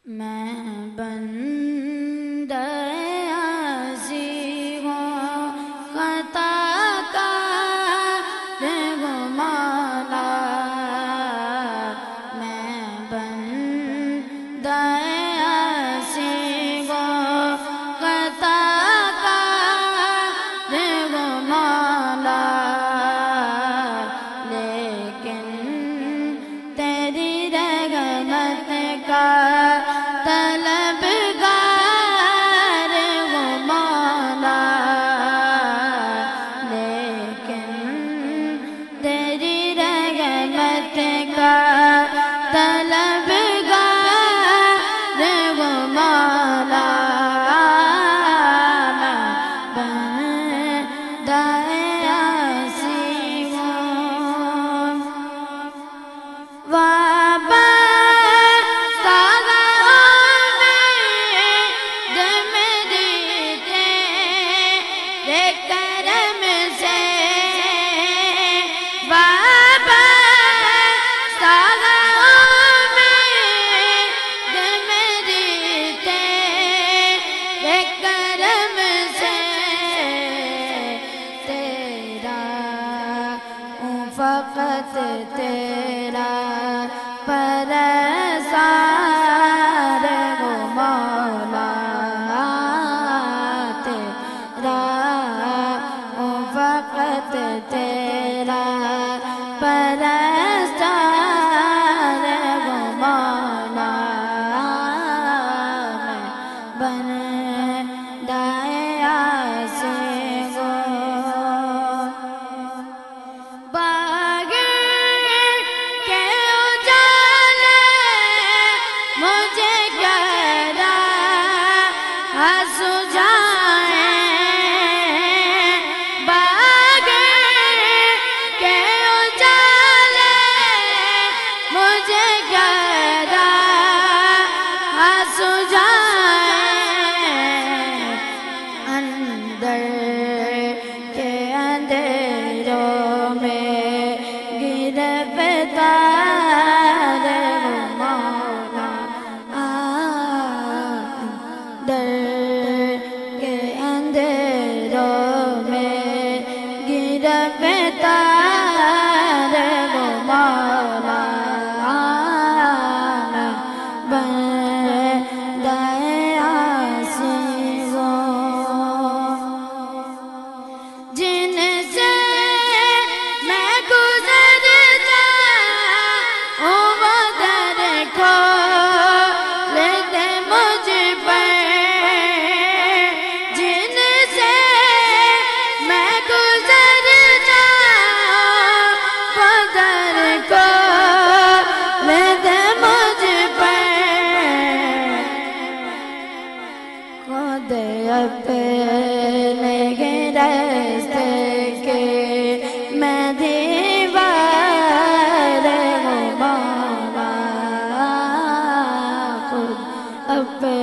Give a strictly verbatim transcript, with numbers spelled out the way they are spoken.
میں بندہ عاصی ہوں خطا کار ہوں مولا، میں بندہ عاصی ہوں خطا کار ہوں مولا، لیکن تیری رحمت کا طلبگار ہوں مولا، لیکن تیری رحمت کا طلبگار ہوں مولا، میں بندہ عاصی ہوں۔ فقط تیرا پرستار ہوں مولا، تیرا ہوں فقط تیرا پرستار ہوں مولا، میں بندہ عاصی ہوں۔ اپنے راستے کے میں دیوار ہوں مولا، خود اپنے